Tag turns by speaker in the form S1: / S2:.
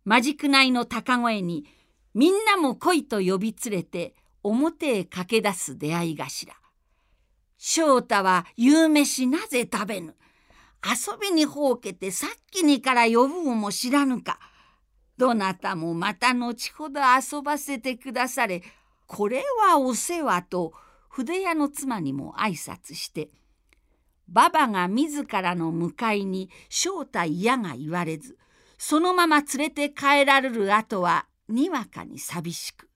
S1: まじくないの高声にみんなも来いと呼び連れて表へ駆け出す出会い頭。翔太は夕飯なぜ食べぬ。遊びにほうけてさっきにから呼ぶも知らぬか。どなたもまた後ほど遊ばせてくだされ。これはお世話と筆屋の妻にも挨拶して、ばばが自らの迎えに翔太嫌が言われず、そのまま連れて帰られる後はにわかに寂しく、